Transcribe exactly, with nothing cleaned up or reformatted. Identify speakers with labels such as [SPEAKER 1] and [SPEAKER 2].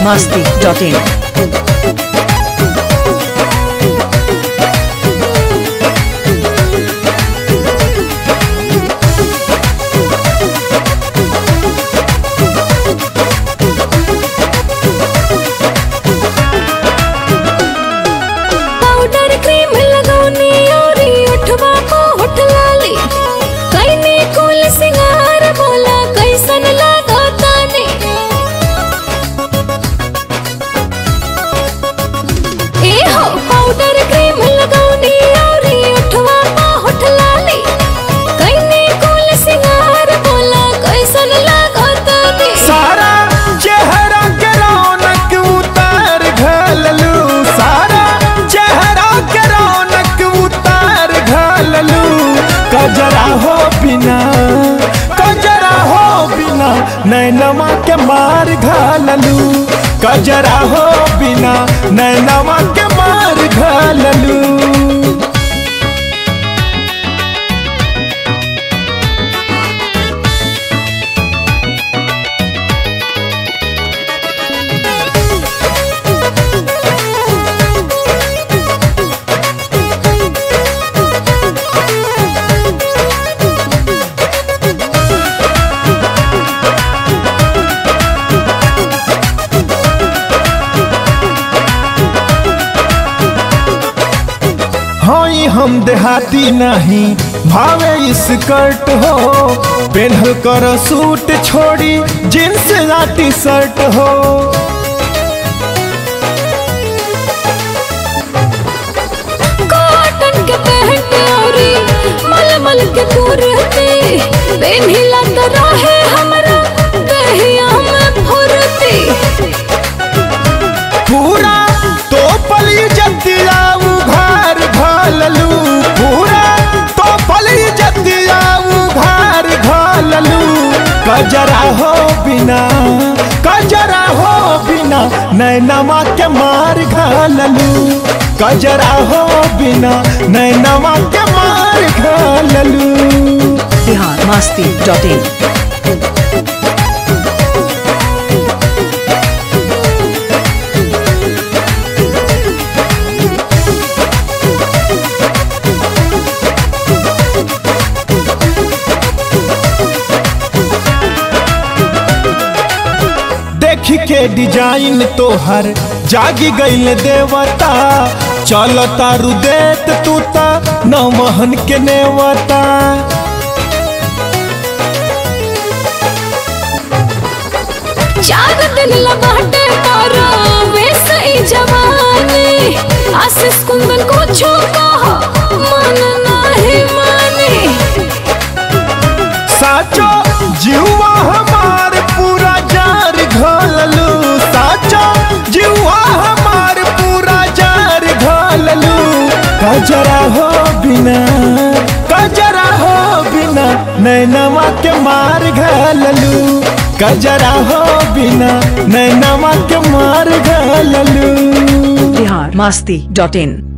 [SPEAKER 1] masti dot in.
[SPEAKER 2] कजरा हो बिना कजरा हो बिना नैनवा के मार घाललू कजरा हो बिना नैनवा के मार घाललू। होई हम देहाती नहीं भावे स्कर्ट हो पेन्हल कर सूट छोड़ी जींस या टी शर्ट हो।
[SPEAKER 3] कॉटन के पैंट और मलमल के कुर्ते पेन्हिला तो रहे हमरा दहिया में फुर्ती
[SPEAKER 2] पूरा तो पली जतिया उघार घाललू पूरा तो पली जतिया उघार घाललू कजरा हो बिना कजरा हो बिना नैनवा के मार घाललू कजरा हो बिना नैनवा के मार घाललू।
[SPEAKER 1] Bihar masti dot in.
[SPEAKER 2] देखी के डिजाइन तोहर जागी गईल देवता चल तारू देत तू ता नौमहन के नेवता।
[SPEAKER 3] चार दिन लगाटे तारा वैसे ही जवानी आशीष कुंदन को छो कहा मन नहीं माने
[SPEAKER 2] साचो जीवा हमार पूरा जार घाललू साचो जीवा हमार पूरा जार घाललू कजरा हो बिना कजरा हो बिना नैनवा के मार घाललू कजरा हो बिना नैनवा के मार घाललू।
[SPEAKER 1] Bihar masti dot in.